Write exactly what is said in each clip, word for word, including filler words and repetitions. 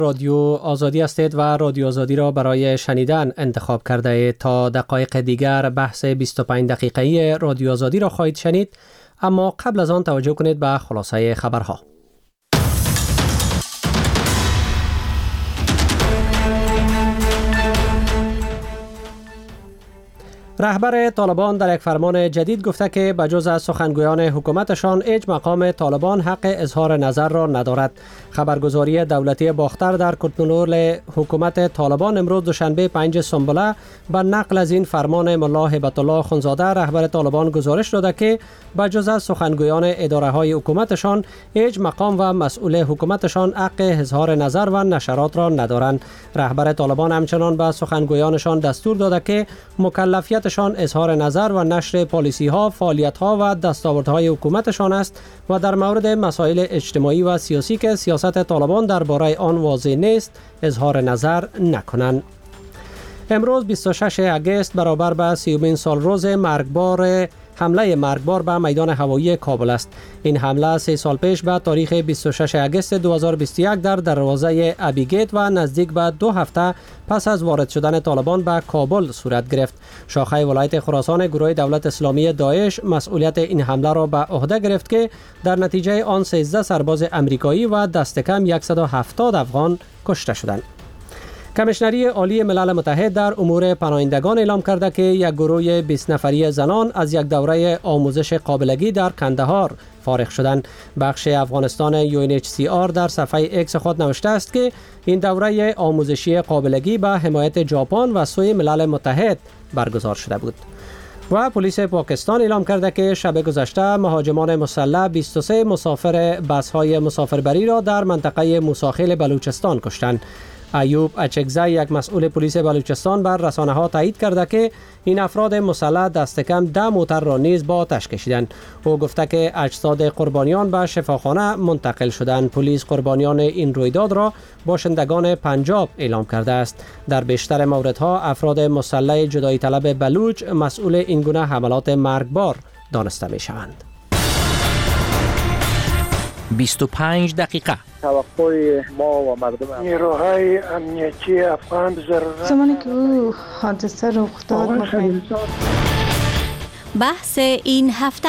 رادیو آزادی هستید و رادیو آزادی را برای شنیدن انتخاب کرده اید. تا دقایق دیگر بحث بیست و پنج دقیقه‌ای رادیو آزادی را خواهید شنید، اما قبل از آن توجه کنید به خلاصه خبرها. رهبر طالبان در یک فرمان جدید گفته که بجز از سخنگویان حکومتشان هیچ مقام طالبان حق اظهار نظر را ندارد. خبرگزاری دولتی باختر در کتنولور حکومت طالبان امروز دوشنبه پنج سنبله به نقل از این فرمان ملا هیبت الله خونزاده رهبر طالبان گزارش داده که بجز از سخنگویان اداره های حکومتشان هیچ مقام و مسئول حکومتشان حق اظهار نظر و نشرات را ندارند. رهبر طالبان همچنان به سخنگویانشان دستور داده که مکلفیت شان اظهار نظر و نشر پالیسی ها، فعالیت ها و دستاوردهای حکومتشان است و در مورد مسائل اجتماعی و سیاسی که سیاست طالبان درباره آن واضح نیست اظهار نظر نکنند. امروز بیست و ششم اگست برابر به سیومین سال روز مرگبار حمله مرگبار به میدان هوایی کابل است. این حمله سه سال پیش به تاریخ بیست و ششم اگست دو هزار و بیست و یک در دروازه ابیگیت و نزدیک به دو هفته پس از وارد شدن طالبان به کابل صورت گرفت. شاخه ولایت خراسان گروه دولت اسلامی داعش مسئولیت این حمله را به عهده گرفت که در نتیجه آن سیزده سرباز امریکایی و دست کم صد و هفتاد افغان کشته شدند. کمیشنری عالی ملل متحد در امور پناهندگان اعلام کرده که یک گروه بیست نفری زنان از یک دوره آموزش قابلگی در کندهار فارغ شدند. بخش افغانستان یو ان اچ سی آر در صفحه ایکس خود نوشته است که این دوره آموزشی قابلگی به حمایت ژاپن و سوی ملل متحد برگزار شده بود. و پلیس پاکستان اعلام کرده که شب گذشته مهاجمان مسلح بیست و سه مسافر بس‌های مسافربری را در منطقه موساخیل بلوچستان کشتند. ایوب اچکزی یک مسئول پلیس بلوچستان بر رسانه ها تایید کرده که این افراد مسلح دست کم ده موتر را نیز با آتش کشیدند. او گفته که اجساد قربانیان به شفاخانه منتقل شدند. پلیس قربانیان این رویداد را باشندگان پنجاب اعلام کرده است. در بیشتر موردها افراد مسلح جدایی طلب بلوچ مسئول این گونه حملات مرگبار دانسته می شوند. بیست و پنج دقیقه توقع ما و مردم نیروهای امنیتی افغان ضرورت زمانی که او حادثه رخ داد بحث این هفته.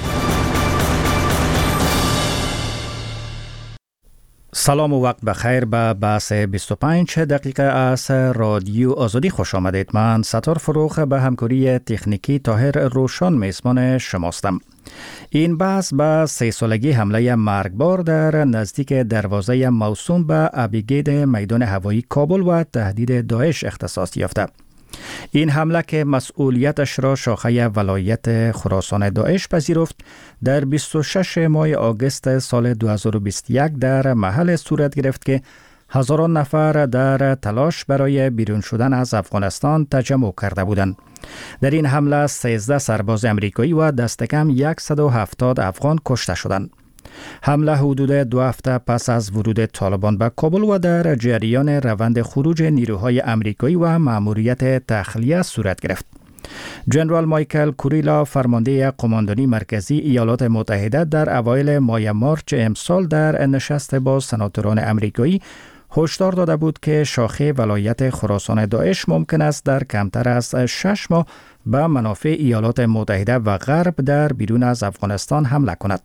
سلام و وقت بخیر به بحث بیست و پنج دقیقه از رادیو آزادی خوش آمدید. من ستار فروخ به همکاری تکنیکی طاهر روشن میزبان شماستم. این بحث به سه سالگی حمله مرگبار در نزدیک دروازه موسوم به ابیگید میدان هوایی کابل و تهدید داعش اختصاص یافته. این حمله که مسئولیتش را شاخه ولایت خراسان داعش پذیرفت در بیست و ششم ماه آگوست سال دو هزار و بیست و یک در محل صورت گرفت که هزاران نفر در تلاش برای بیرون شدن از افغانستان تجمع کرده بودند. در این حمله سیزده سرباز امریکایی و دست کم صد و هفتاد افغان کشته شدند. حمله حدود دو هفته پس از ورود طالبان به کابل و در جریان روند خروج نیروهای امریکایی و مأموریت تخلیه صورت گرفت. جنرال مایکل کوریلا فرمانده قماندانی مرکزی ایالات متحده در اوایل ماه مارچ امسال در نشست با سناتوران امریکایی هشدار داده بود که شاخه ولایت خراسان داعش ممکن است در کمتر از شش ماه به منافع ایالات متحده و غرب در بیرون از افغانستان حمله کند.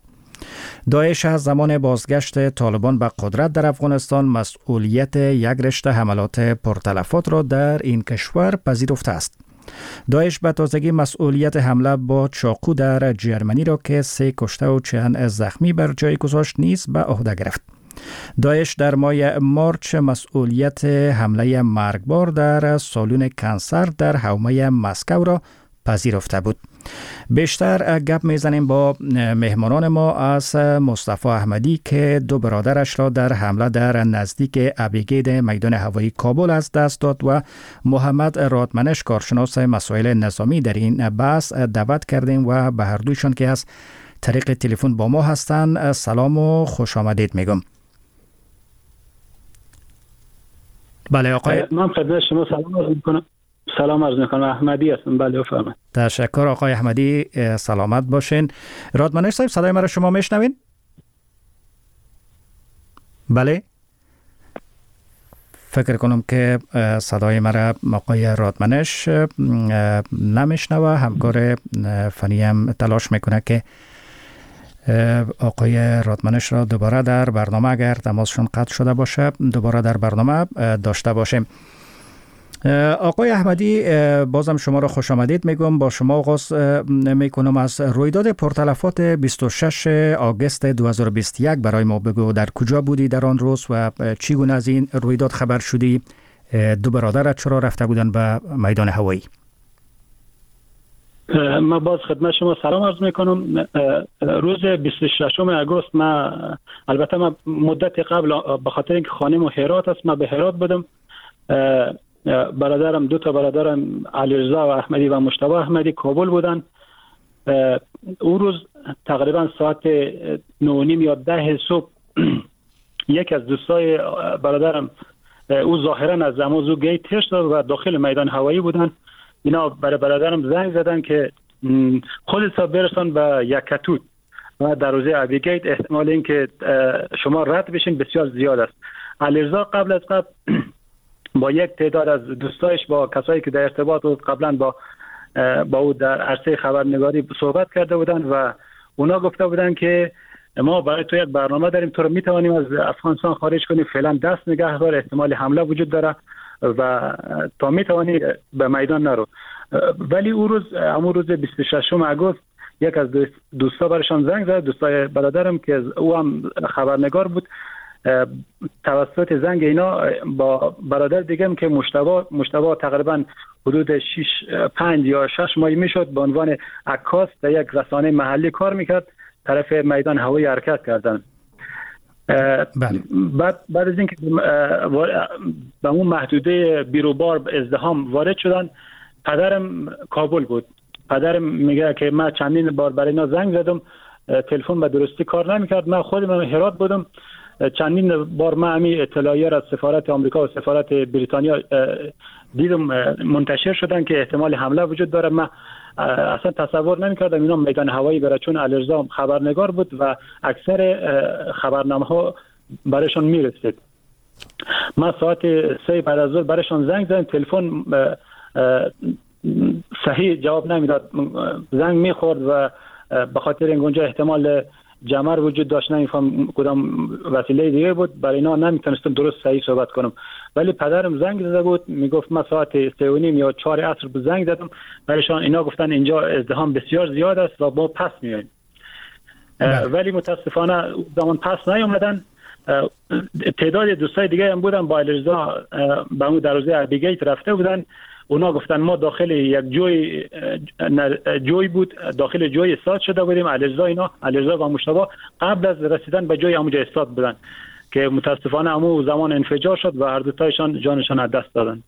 داعش از زمان بازگشت طالبان به قدرت در افغانستان مسئولیت یک رشته حملات پرتلفات را در این کشور پذیرفته است. داعش به تازگی مسئولیت حمله با چاقو در جرمنی را که سه کشته و چند زخمی بر جای گذاشت نیز به عهده گرفت. داعش در ماه مارچ مسئولیت حمله مرگبار در سالن کنسر در حومه مسکو را پذیرفته بود. بیشتر گپ میزنیم با مهمانان ما از مصطفی احمدی که دو برادرش را در حمله در نزدیک ابیگید میدان هوایی کابل از دست داد و محمد رادمنش کارشناس مسائل نظامی در این بحث دعوت کردیم و به هر دویشان که از طریق تلفن با ما هستند سلام و خوش آمدید میگم. بله آقای من خدمت شما سلام عرض میکنم. سلام عرض میکنم. احمدی هستم. بله بفرمایید. تشکر آقای احمدی، سلامت باشین. رادمنش صاحب صدای مرا شما میشنوین؟ بله فکر کنم که صدای مرا آقای رادمنش نمیشنوه. همکار فنی هم تلاش میکنه که آقای رادمنش را دوباره در برنامه، اگر تماسشون قطع شده باشه، دوباره در برنامه داشته باشیم. آقای احمدی، بازم شما را خوش آمدید میگم. با شما آغاز میکنم. از رویداد پرتلفات بیست و شش آگوست دو هزار و بیست و یک برای ما بگو. در کجا بودی در آن روز و چگونه از این رویداد خبر شدی؟ دو برادرت چرا رفته بودن به میدان هوایی؟ من باز خدمت شما سلام عرض میکنم. روز بیست و ششم آگوست، من البته من مدت قبل به خاطر اینکه خانم و هرات است، من به هرات بودم. برادرم، دو تا برادرم، علیرضا و احمدی و مجتبی احمدی کابل بودن. او روز تقریبا ساعت نه و نیم یا ده صبح یک از دوستای برادرم، او ظاهرا از زمازو گیت ترش داد و داخل میدان هوایی بودن. اینا برای برادرم زنگ زدن که خودت برسان به یکتوت و دروازه ابیگیت، احتمال اینکه شما رد بشین بسیار زیاد است. علیرضا قبل از قبل با یک تعداد از دوستایش، با کسایی که در ارتباط بود قبلا با با او در عرصه خبرنگاری صحبت کرده بودند و اونا گفته بودند که ما برای تو یک برنامه داریم، تو رو میتوانیم از افغانستان خارج کنیم، فعلا دست نگه دار، احتمال حمله وجود داره و تا میتوانی به میدان نرو. ولی او روز، همون روز بیست و ششم آگوست، یک از دوستا برشان زنگ زد، دوستای برادرم که او هم خبرنگار بود. توسط زنگ اینا با برادر دیگم که مجتبی مجتبی تقریبا حدود شش پنج یا شش ماه میشد به عنوان عکاس در یک رسانه محلی کار میکرد، طرف میدان هوایی حرکت کردن. بعد بعد از اینکه به اون محدوده بیروبار ازدحام وارد شدن، پدرم کابل بود. پدرم میگه که من چندین بار برای اینا زنگ زدم، تلفن به درستی کار نمیکرد. من خودم هرات بودم، چندین بار من همی اطلاعیه از سفارت آمریکا و سفارت بریتانیا دیدم منتشر شدن که احتمال حمله وجود داره. من اصلا تصور نمی‌کردم اینا میدان هوایی بره، چون علیرضا خبرنگار بود و اکثر خبرنامه‌ها برایشان میرسید. من ساعت سه بعد از ظهر برایشان زنگ زدم، تلفن صحیح جواب نمیداد، زنگ میخورد و به خاطر این اونجا احتمال جمر وجود داشت، نمیفهم کدام وسیله دیگه بود، برای اینا نمیتونستم درست صحیح صحبت کنم. ولی پدرم زنگ زده بود، میگفت من ساعت سه و نیم یا چهار عصر به زنگ زدم برایشان، اینا گفتن اینجا ازدحام بسیار زیاد است و ما پس میاییم. ولی متاسفانه زمان پس نیومدن. تعداد دوستای دیگه هم بودن، با علیرضا به اون دروازه ابیگیت رفته بودن. اونا گفتن ما داخل یک جوی جوی بود، داخل جوی استاد شده بودیم. علیرضا اینا علیرضا و مجتبی قبل از رسیدن به جوی همونجا استاد بودن که متاسفانه همون زمان انفجار شد و هر دو تایشان جانشان از دست دادن.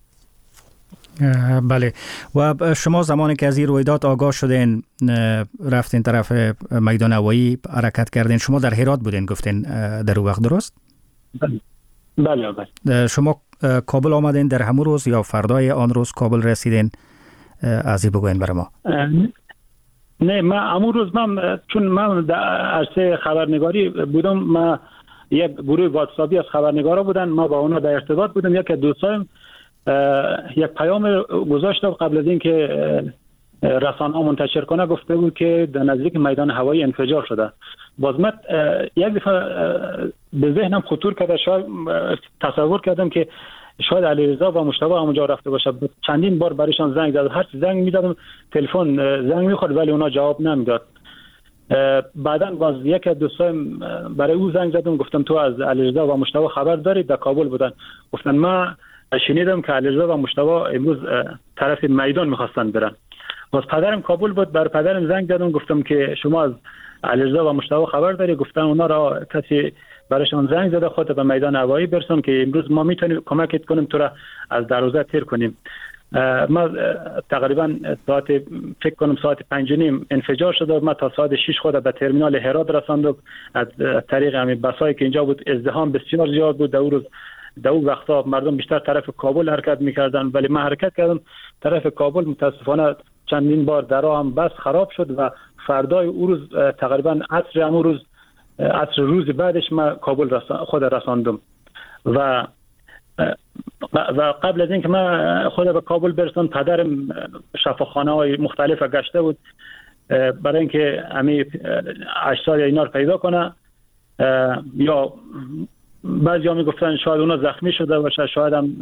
بله. و شما زمانی که از این رویداد آگاه شدین رفتین طرف میدان هوایی حرکت کردین، شما در هرات بودین گفتین در اون وقت، درست؟ بله بله. شما کابل آمدین در همون روز یا فردای آن روز کابل رسیدین؟ از این بگوین برای ما. نه، من همون روز، من چون من در عرصه خبرنگاری بودم، من یک گروه واتساپی از خبرنگارا بودن، ما با اونا در ارتباط بودم. یک دوستایم یک پیام گذاشت قبل از اینکه رسانه‌ها منتشر کنه، گفته بود که در نزدیک میدان هوایی انفجار شده. باز من یک دفعه به ذهنم خطور کرد، شاید تصور کردم که شاید علیرضا و مجتبی همونجا رفته باشه. چندین بار برایشان زنگ زدم، هر چی زنگ می‌زدم تلفن زنگ می‌خورد ولی اونا جواب نمیداد. بعداً باز یک از دوستایم برای او زنگ زدم، گفتم تو از علیرضا و مجتبی خبر دارید؟ در کابل بودن. گفتن من شنیدم که علیرضا و مجتبی امروز طرف میدان می‌خواستن برن. باز پدرم کابل بود، بر پدرم زنگ زدم، گفتم که شما از علیرضا و مجتبی خبر داری؟ گفتن اونا را کسی برایشان زنگ زده، خودت به میدان هوایی برسون که امروز ما میتونیم کمکت کنیم تو را از دروازه تیر کنیم. ما تقریبا ساعت فکر کنم ساعت پنج و نیم انفجار شد و ما تا ساعت شش خود به ترمینال هرات رساندم از طریق همین بسایی که اینجا بود. ازدحام بسیار زیاد بود. در اون روز در اون وقتا مردم بیشتر طرف کابل حرکت میکردن ولی من حرکت کردم طرف کابل. متاسفانه چندین بار درا هم بس خراب شد و فردای اون روز تقریبا عصر همون روز عصر روز بعدش من کابل رسان خود رساندم و و قبل از اینکه من خود به کابل برسم پدرم شفاخانه های مختلف گشته بود برای اینکه امی اجساد اینا رو پیدا کنه. یا بعضی ها میگفتن شاید اونا زخمی شده باشه، شاید هم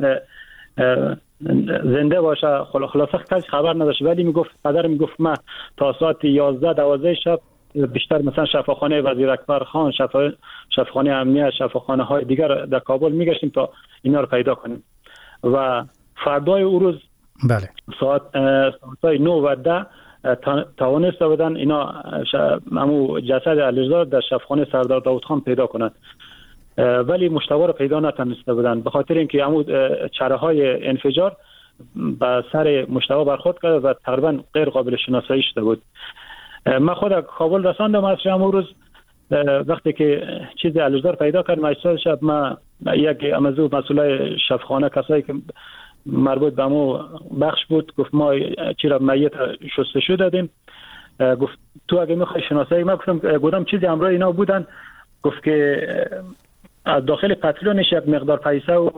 زنده باشه، خلاصه کسی خبر نداشت. ولی میگفت پدرم میگفت من تا ساعت یازده دوازده شب بیشتر مثلا شفاخانه وزیر اکبر خان، شفا شفاخانه امنیت، شفاخانه های دیگر در کابل میگشتیم تا اینا رو پیدا کنیم. و فردای او روز بله ساعت ساعت نه و ده توانسته بودن اینا همو جسد علیرضا در شفاخانه سردار داود خان پیدا کنند، ولی مشتبه رو پیدا نتونسته بودن به خاطر اینکه همو چره های انفجار به سر مشتبه برخورد کرد و تقریبا غیر قابل شناسایی شده بود. من خود کابل رساندم از همون روز. وقتی که چیز علیرضا پیدا کردم اجساد شب، ما یک امزو مسئولای شفاخانه کسایی که مربوط به مو بخش بود گفت ما چرا میت شستشو دادیم. گفت تو اگه میخوای شناسایی، ما گفتم گفتم چیزی همراه اینا بودن. گفت که از داخل پتلونش یک مقدار پیسه و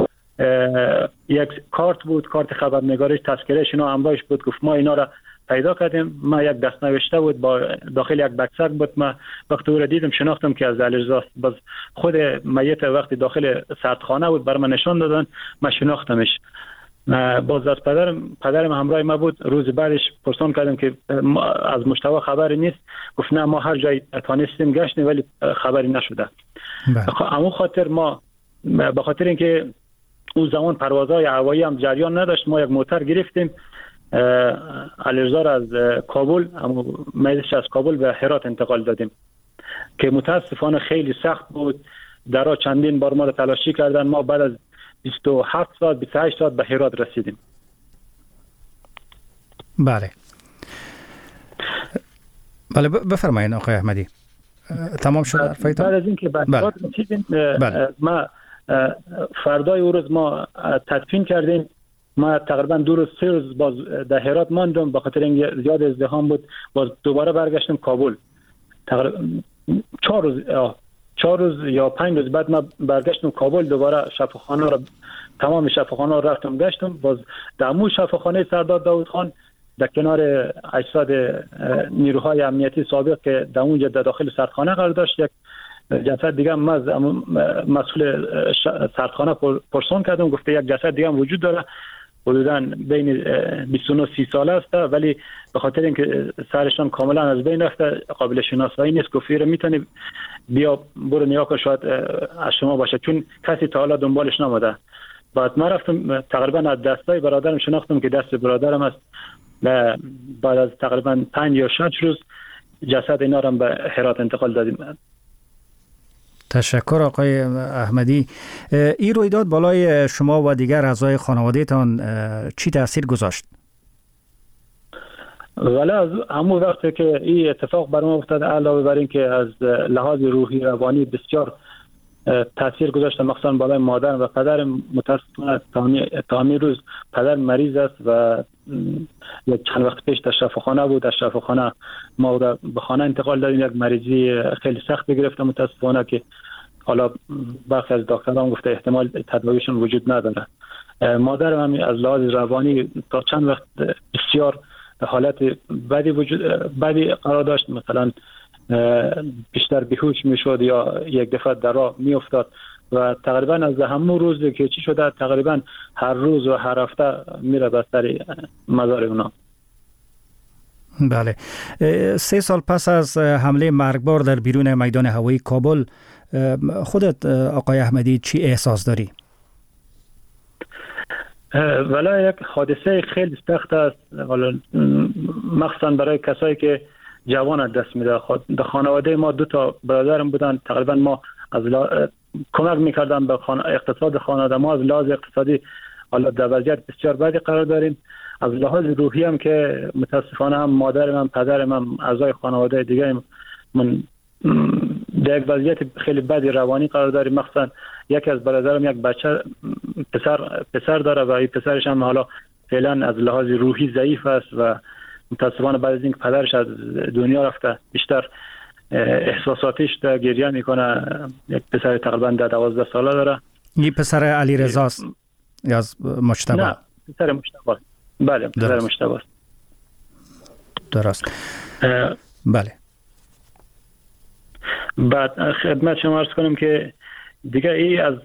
یک کارت بود، کارت خبرنگاریش، تذکرهش اینا همراهش بود. گفت ما اینا را پیدا کردیم. ما یک دست نوشته بود با داخل یک بکسک بود. ما وقتی او را دیدم شناختم که از علیرضا. باز خود میت وقتی داخل سردخانه بود بر من نشان دادن، ما شناختمش. باز از پدرم پدرم همراه ما بود. روز بعدش پرسان کردم که از مشتبه خبری نیست. گفت نه ما هر جای تانستیم گشتیم ولی خبری نشده. اما خاطر ما به خاطر اینکه اون زمان پروازهای هوایی هم جریان نداشت، ما یک موتر گرفتیم علیرضا را از کابل، اما میدش از کابل به هرات انتقال دادیم که متاسفانه خیلی سخت بود. درا چندین بار ما را تلاشی کردن. ما بعد از بیست و هفت ساعت بیست و هشت ساعت به هرات رسیدیم. بله بله بفرمایید آقای احمدی. تمام شد حرفایتان؟ بعد از اینکه به هرات رسیدیم ما فردای او روز ما تدفین کردیم. ما تقریبا دو روز سه روز باز در هرات ماندم به خاطر اینکه زیاد ازدحام بود. باز دوباره برگشتم کابل. تقریبا چهار روز چهار روز یا پنج روز بعد ما برگشتم کابل. دوباره شفاخانه را تمام شفاخانه را رفتم گشتم. باز در مو شفاخانه سردار داود خان در کنار اجساد نیروهای امنیتی سابق که در اونجا در داخل سردخانه قرار داشت، یک جسد دیگه هم از مسئول سردخانه پرسان کردم. گفته یک جسد دیگه هم وجود داره، حدوداً بین بیست و نه سی ساله است، ولی به خاطر اینکه سرشان کاملا از بین رفته قابل شناسایی نیست. گفته رو میتونی بیا برو نیا کن، شاید از شما باشه، چون کسی تا حالا دنبالش نموده. بعد من رفتم تقریبا از دستای برادرم شناختم که دست برادرم است. بعد از تقریبا پنج یا شش روز جسد اینا رو به هرات انتقال دادیم. تشکر آقای احمدی. این رویداد بالای شما و دیگر اعضای خانواده تان چی تاثیر گذاشت؟ ولی از همون وقتی که این اتفاق برام افتاد، علاوه بر این که از لحاظ روحی روانی بسیار تاثیر گذاشت، مخصوصا بالای مادرم و پدرم. متاسفانه تا همین روز پدر مریض است و یک چند وقت پیش در شفاخانه بود. در شفاخانه ما به خانه انتقال دادیم. یک مریضی خیلی سخت گرفت متاسفانه که حالا برخی از دکتران گفته احتمال تداویشون وجود نداره. مادرم هم از لحاظ روانی تا چند وقت بسیار حالت بدی وجود بدی قرار داشت. مثلا بیشتر بیهوش میشد یا یک دفعه در راه میافتاد و تقریبا از همون روز که چی شده تقریبا هر روز و هر هفته میره به سر مزار اونا. بله. سه سال پس از حمله مرگبار در بیرون میدان هوایی کابل، خودت آقای احمدی چی احساس داری؟ ولی یک حادثه خیلی سخت است، مخصوصا برای کسایی که جوان از دست میده. در خانواده ما دو تا برادرم بودن. تقریبا ما از لا... کمک میکردم به خان... اقتصاد خانواده ما. از لحاظ اقتصادی حالا در وضعیت بسیار بدی قرار داریم. از لحاظ روحی هم که متاسفانه هم مادرم هم پدرم هم اعضای خانواده دیگه من در یک وضعیت خیلی بدی روانی قرار داریم. مخصوصا یکی از برادرم یک بچه پسر پسر داره و این پسرش هم حالا فعلا از لحاظ روحی ضعیف است و متاسفانه بعد از اینکه پدرش از دنیا رفته بیشتر احساساتیش تا گریه میکنه. یک پسر تقریبا در دوازده ساله داره. این پسر علی رضاست یا از مجتبی؟ نه پسر مجتبی. بله پسر مجتبی است. درست. بله. بعد خدمت شما عرض کنم که دیگه ای از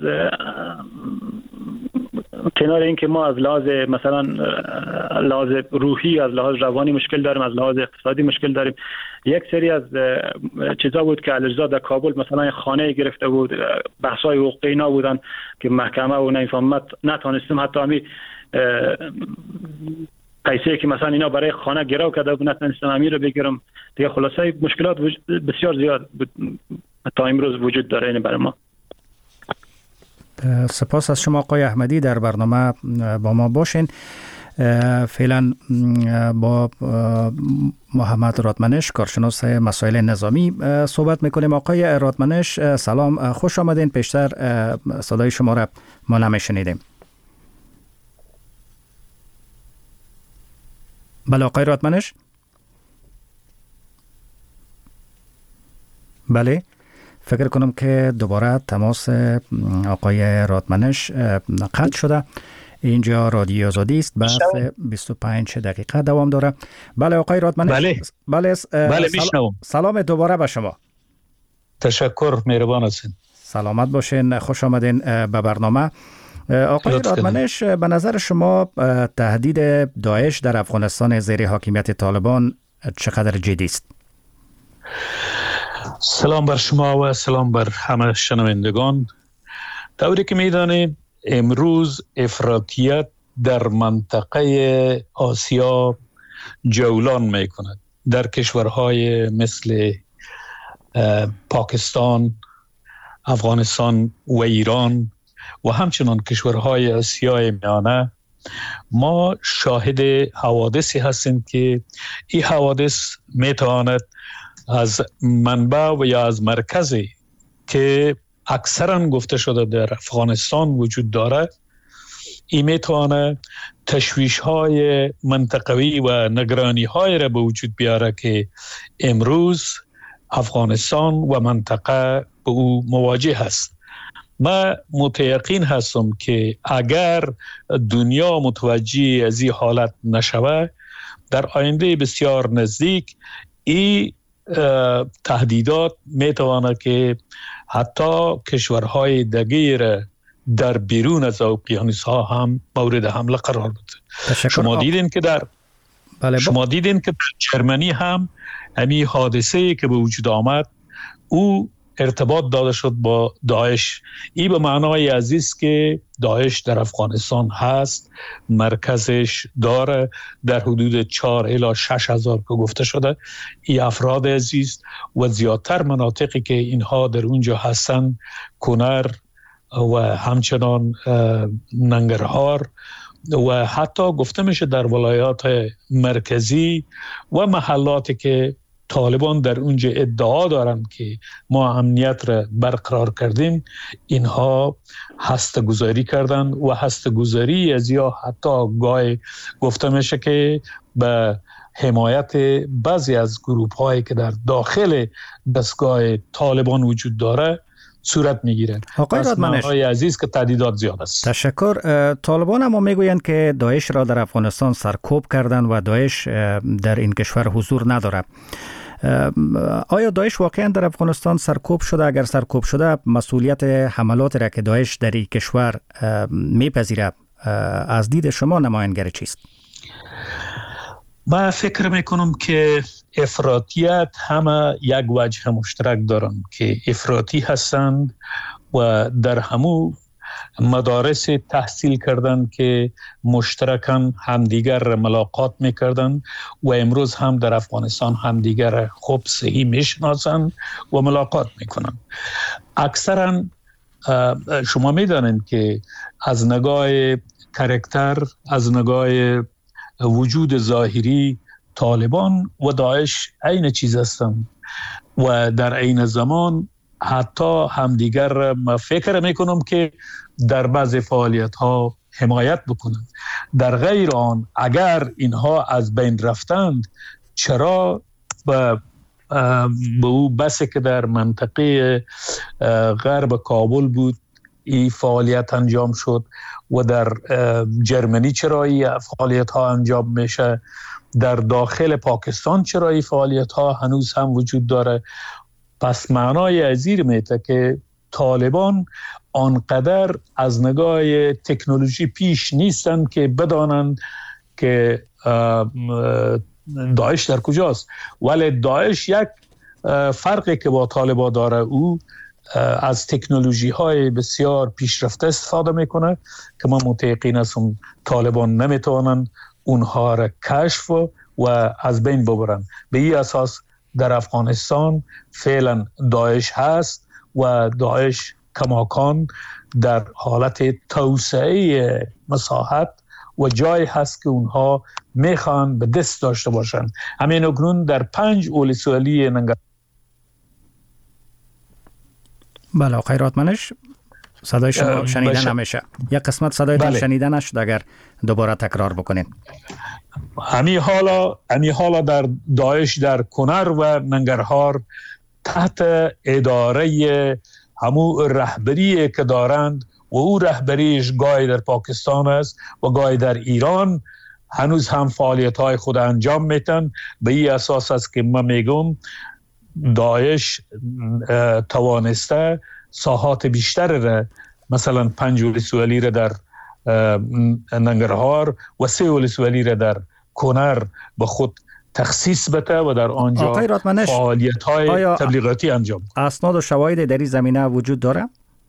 کنار این که ما از لحاظ مثلا لحاظ روحی، از لحاظ روانی مشکل داریم، از لحاظ اقتصادی مشکل داریم، یک سری از چیزا بود که علیرضا در کابل مثلا خانه گرفته بود، بحث‌های حقوقی اینا بودن که محکمه و نمیفهمت نتونستیم حتی همین پیسه که مثلا اینا برای خانه گرو کرده بود نتونستم امیر رو بگیرم دیگه. خلاصه مشکلات بسیار زیاد تا امروز وجود داره این برای ما. سپاس از شما آقای احمدی، در برنامه با ما باشین. فعلا با محمد رادمنش کارشناس مسائل نظامی صحبت میکنیم. آقای رادمنش سلام، خوش آمدین. پیشتر صدای شما را ما نمیشنیدیم. بله آقای رادمنش. بله فکر کنم که دوباره تماس آقای رادمنش قطع شده. اینجا رادیو آزادی است، بحث بیست و پنج دقیقه دوام داره. بله آقای رادمنش. بله بله, بله میشنوم. سلام دوباره به شما. تشکر، مهربان هستین. سلامت باشین، خوش آمدین به برنامه. آقای رادمنش، به نظر شما تهدید داعش در افغانستان زیر حاکمیت طالبان چقدر جدی است؟ سلام بر شما و سلام بر همه شنوندگان. طوری که میدانید امروز افراطیت در منطقه آسیا جولان میکند. در کشورهای مثل پاکستان، افغانستان و ایران و همچنان کشورهای آسیای میانه ما شاهد حوادثی هستیم که این حوادث میتواند از منبع و یا از مرکزی که اکثرا گفته شده در افغانستان وجود داره، این میتونه تشویش های منطقوی و نگرانی های را به وجود بیاره که امروز افغانستان و منطقه به او مواجه هست. من متیقین هستم که اگر دنیا متوجه از این حالت نشوه، در آینده بسیار نزدیک این تهدیدات میتواند که حتی کشورهای دیگر در بیرون از اقیانوس ها هم مورد حمله قرار بده. شما دیدین که در بله شما دیدین که در جرمنی هم همین حادثه که به وجود آمد او ارتباط داده شد با داعش. این به معنای عزیز که داعش در افغانستان هست، مرکزش داره در حدود چهار الی شش هزار که گفته شده. این افراد عزیز و زیادتر مناطقی که اینها در اونجا هستن، کنر و همچنان ننگرهار و حتی گفته میشه در ولایات مرکزی و محلاتی که طالبان در اونجا ادعا دارند که ما امنیت را برقرار کردیم، اینها هسته‌گذاری کردن و هسته‌گذاری از یا حتی گاهی گفته میشه که به حمایت بعضی از گروه هایی که در داخل دستگاه طالبان وجود داره صورت میگیره. آقای رادمنش عزیز که تهدیدات زیاد است. تشکر. طالبان اما میگویند که داعش را در افغانستان سرکوب کردند و داعش در این کشور حضور نداره. آیا داعش واقعا در افغانستان سرکوب شده؟ اگر سرکوب شده، مسئولیت حملات را که داعش در این کشور میپذیره از دید شما نمایانگر چیست؟ من فکر میکنم که افراطیت همه یک وجه مشترک دارند که افراطی هستند و در همو مدارس تحصیل کردند که مشترکاً همدیگر را ملاقات میکردند و امروز هم در افغانستان همدیگر را خوب صحیح میشناسند و ملاقات میکنند. اکثراً شما میدانید که از نگاه کاراکتر، از نگاه وجود ظاهری، طالبان و داعش عین چیز هستند و در عین زمان حتی همدیگر را من فکر میکنم که در بعض فعالیت ها حمایت بکنند. در غیر آن اگر اینها از بین رفتند، چرا به به او بسی که در منطقه غرب کابل بود این فعالیت انجام شد و در جرمنی چرا این فعالیت ها انجام میشه، در داخل پاکستان چرا این فعالیت ها هنوز هم وجود داره. پس معنای ازیر میته که طالبان آنقدر از نگاه تکنولوژی پیش نیستند که بدانند که داعش در کجاست. ولی داعش یک فرقی که با طالبان داره، او از تکنولوژی های بسیار پیشرفته استفاده میکنه که ما متقین هستم طالبان نمیتوانند اونها را کشف و از بین ببرن. به این اساس در افغانستان فعلا داعش هست و داعش کماکان در حالت توسعه مساحت و جای هست که اونها میخوان به دست داشته باشند. همین اکنون در پنج ولسوالی ننگرهار. بله خیرات منش صدای شما شنیدن بشه. نمیشه. یک قسمت صدایتان بله. شنیدن نشد، اگر دوباره تکرار بکنین. همین حالا همین حالا در داعش در کنر و ننگرهار تحت اداره همو رهبری که دارند و او رهبریش گاهی در پاکستان است و گاهی در ایران، هنوز هم فعالیت های خود انجام میتن. به این اساس است که من میگم داعش توانسته ساحات بیشتر را، مثلا پنج ولسوالی را در ننگرهار و سه ولسوالی را در کنر به خود تخصیص بده و در آنجا فعالیت های تبلیغاتی انجام. اسناد و شواهد در این زمینه وجود داره؟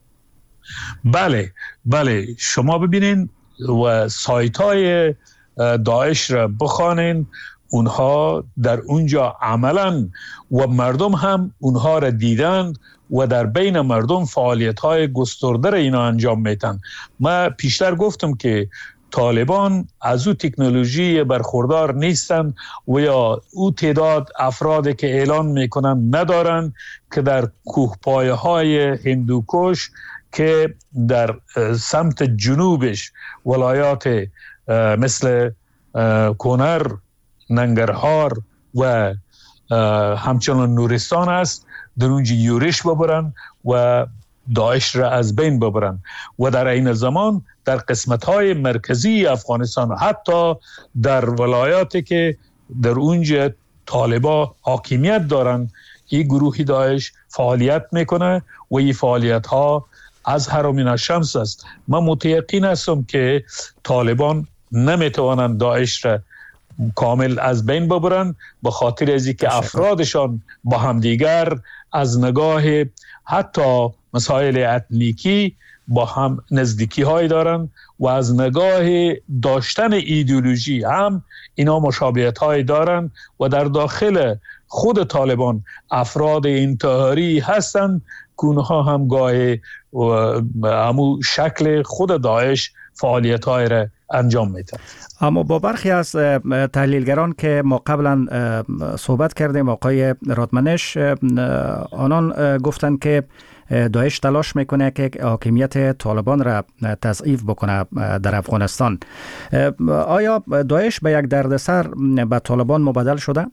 بله بله، شما ببینین و سایت های داعش را بخوانین، اونها در اونجا عملا و مردم هم اونها را دیدند و در بین مردم فعالیت های گسترده را اینا انجام میتن. ما پیشتر گفتم که طالبان از او تکنولوژی برخوردار نیستن و یا او تعداد افرادی که اعلان میکنن ندارن که در کوهپایه های هندوکش که در سمت جنوبش ولایات مثل کنر، ننگرهار و همچنان نورستان است، در اونجا یورش ببرن و داعش را از بین ببرن و در این زمان در قسمت‌های مرکزی افغانستان، حتی در ولایاتی که در اونجا طالبا حاکمیت دارن، این گروه داعش فعالیت میکنه و این فعالیت ها از هرمین الشمس است. من متیقن هستم که طالبان نمیتوانند داعش را کامل از بین ببرن، به خاطر از اینکه افرادشان با همدیگر از نگاه حتی مسائل اتنیکی با هم نزدیکی های دارن و از نگاه داشتن ایدئولوژی هم اینا مشابهت های دارن و در داخل خود طالبان افراد انتحاری هستند که اونها هم گاهی همو شکل خود داعش فعالیت های را انجام میتن. اما با برخی از تحلیلگران که ما قبلا صحبت کردیم، آقای رادمنش، آنان گفتند که داعش تلاش میکنه که حاکمیت طالبان را تضعیف بکنه در افغانستان. آیا داعش به یک دردسر به طالبان مبدل شده؟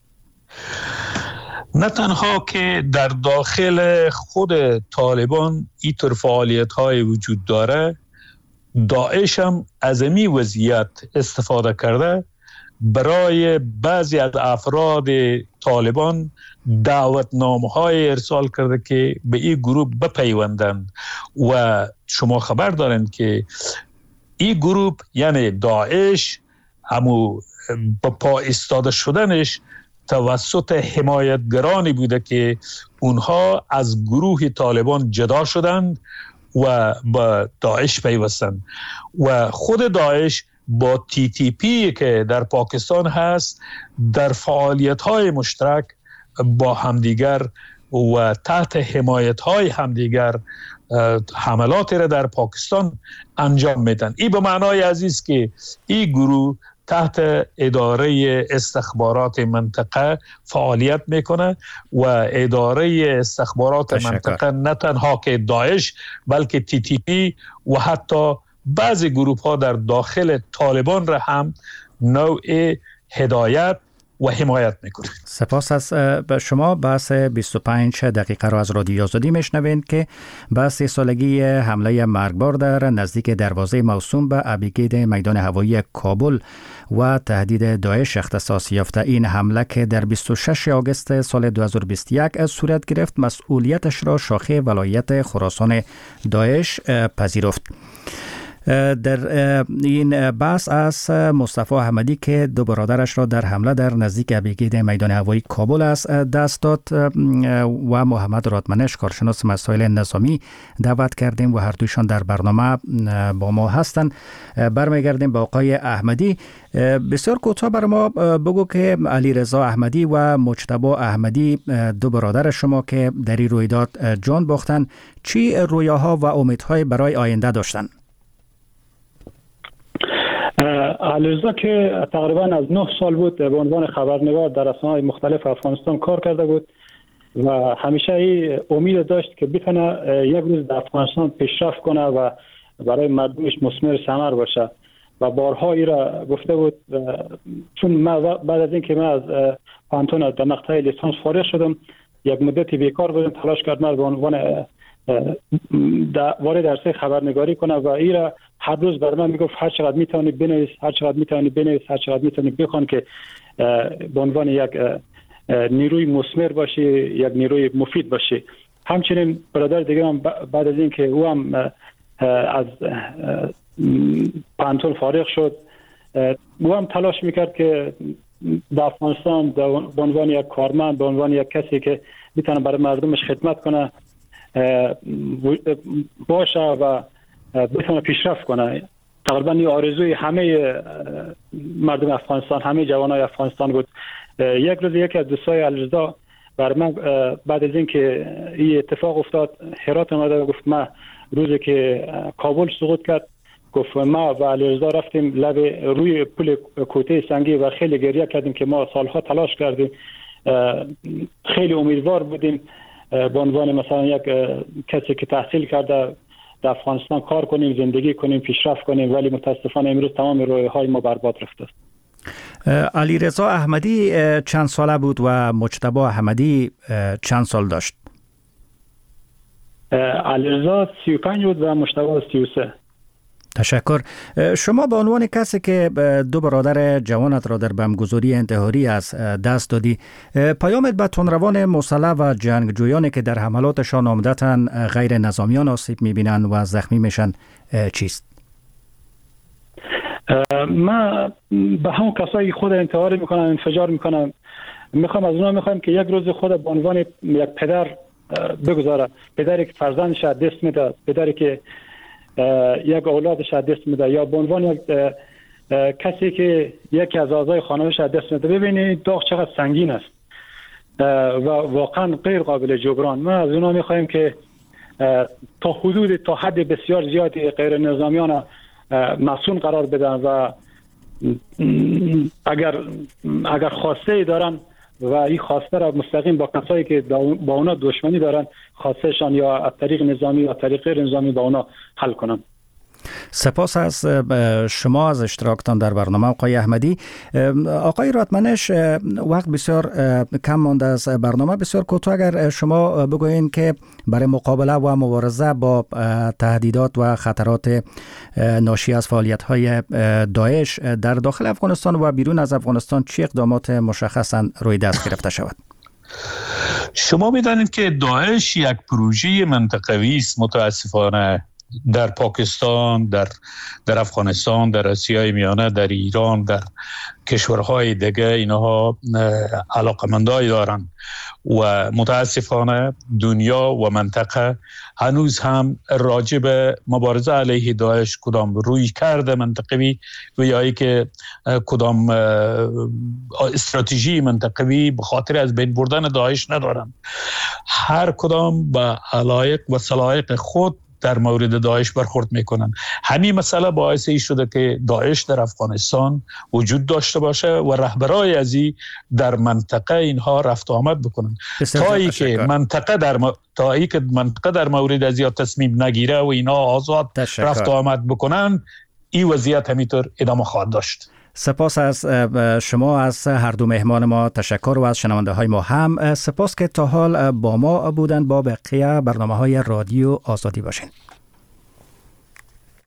نه تنها که در داخل خود طالبان اینطور فعالیت های وجود داره، داعش هم از این وضعیت استفاده کرده برای بعضی از افراد طالبان دعوتنامه های ارسال کرده که به این گروه بپیوندند و شما خبر دارند که این گروه یعنی داعش همو با پا ایستاده شدنش توسط حمایتگرانی بوده که اونها از گروه طالبان جدا شدند و با داعش پیوستند و خود داعش با تی تی پی که در پاکستان هست در فعالیت‌های مشترک با همدیگر و تحت حمایت‌های همدیگر حملاتی را در پاکستان انجام میدن. این به معنای عزیز که این گروه تحت اداره استخبارات منطقه فعالیت میکنه و اداره استخبارات تشکر. منطقه نه تنها که داعش بلکه تی تی پی و حتی بعضی گروه ها در داخل طالبان را هم نوع هدایت و حمایت میکنیم. سپاس از شما. بحث بیست و پنج دقیقه را از رادیو آزادی میشنوید که بحث سه سالگی حمله مرگبار در نزدیک دروازه موسوم به ابیگید میدان هوایی کابل و تهدید داعش اختصاص یافته. این حمله که در بیست و شش آگوست سال دو هزار و بیست و یک صورت گرفت، مسئولیتش را شاخه ولایت خراسان داعش پذیرفت. در این بحث از مصطفی احمدی که دو برادرش را در حمله در نزدیک ابیگید میدان هوایی کابل است دست داد و محمد رادمنش کارشناس مسائل نظامی دعوت کردیم و هر دویشان در برنامه با ما هستند. برمیگردیم به آقای احمدی. بسیار کوتاه بر ما بگو که علیرضا احمدی و مجتبی احمدی دو برادر شما که در این رویداد جان باختند، چی رویاها و امیدهای برای آینده داشتند؟ علیرضا که تقریبا از نه سال بود به عنوان خبرنگار در رسانه‌های مختلف افغانستان کار کرده بود و همیشه ای امید داشت که بتونه یک روز در افغانستان پیشرفت کنه و برای مردمش مثمر ثمر باشه و بارها ای را گفته بود. چون من بعد از اینکه من از پانتون در مقطع لیسانس فارغ شدم، یک مدتی بیکار بودم، تلاش کردم به عنوان وارد عرصه خبرنگاری کنه و ای را هر روز بر من میگفت هر چقدر میتونی بنویس، هر چقدر میتونی بنویس، هر چقدر میتونی بخوان که به عنوان یک نیروی مثمر باشی، یک نیروی مفید باشی. همچنین برادر دیگه هم بعد از اینکه او هم از پانتون فارغ شد، او هم تلاش میکرد که در افغانستان به عنوان یک کارمند، به عنوان یک کسی که میتونه برای مردمش خدمت کنه باشه و بتونه پیشرفت کنه. تقریبا این آرزوی همه مردم افغانستان، همه جوانای افغانستان بود. یک روز یک از دوستای علیرضا بر من بعد از اینکه این اتفاق افتاد هرات اومده و گفت ما روزی که کابل سقوط کرد، گفت ما و علیرضا رفتیم لب روی پل کوته سنگی و خیلی گریه کردیم که ما سالها تلاش کردیم، خیلی امیدوار بودیم به عنوان مثلا یک کسی که تحصیل کرده در افغانستان کار کنیم، زندگی کنیم، پیشرفت کنیم، ولی متاسفانه امروز تمام رویاهای ما برباد رفته است. علیرضا احمدی چند ساله بود و مجتبی احمدی چند سال داشت؟ علیرضا سی و پنج بود و مجتبی سی و سه. تشکر. شما به عنوان کسی که دو برادر جوانت را در بمبگذاری انتحاری از دست دادی، پیامت به تندروان مسلح و جنگجویانی که در حملاتشان عمدتاً غیر نظامیان آسیب می‌بینند و زخمی میشن چیست؟ من به همون کسایی خود انتحاری میکنن، انفجار میکنن، میخوام از اونها میخوام که یک روز خود به عنوان یک پدر بگذاره، پدری که فرزندش از دست میده، پدری که یک اولادش از دست میده، یا به عنوان یک کسی که یکی از اعضای خانواده‌اش از دست میده. ببینید داغ چقدر سنگین است و واقعا غیر قابل جبران. ما از اونها میخوایم که تا حدود تا حد بسیار زیادی غیر نظامیان مسئول قرار بدن و اگر اگر خواسته دارن و این خواسته را مستقیم با کسایی که با اونا دشمنی دارن خواستهشان یا از طریق نظامی یا طریق غیر نظامی با اونا حل کنن. سپاس از شما از اشتراکتان در برنامه آقای احمدی. آقای رادمنش، وقت بسیار کم مانده از برنامه، بسیار کوتاه اگر شما بگوین که برای مقابله و مبارزه با تهدیدات و خطرات ناشی از فعالیت‌های داعش در داخل افغانستان و بیرون از افغانستان چه اقدامات مشخصاً روی دست گرفته شود؟ شما می‌دانید که داعش یک پروژه منطقوی است. متاسفانه در پاکستان، در در افغانستان، در آسیای میانه، در ایران، در کشورهای دیگه اینها علاقمندای دارن و متاسفانه دنیا و منطقه هنوز هم راجع به مبارزه علیه داعش کدام روی کرده منطقوی و یا ای که کدام استراتژی منطقوی به خاطر از بین بردن داعش ندارن. هر کدام با علایق و صلاحیق خود در مورد داعش برخورد میکنن. همین مسئله باعث ای شده که داعش در افغانستان وجود داشته باشه و رهبرای ازی در منطقه اینها رفت و آمد بکنن تا ای که منطقه در م... تا ای که منطقه در مورد ازی تصمیم نگیره و اینا آزاد تشکر. رفت و آمد بکنن، این وضعیت همینطور ادامه خواهد داشت. سپاس از شما، از هر دو مهمان ما تشکر و از شنونده های ما هم سپاس که تا حال با ما بودند. با بقیه برنامه های رادیو آزادی باشین.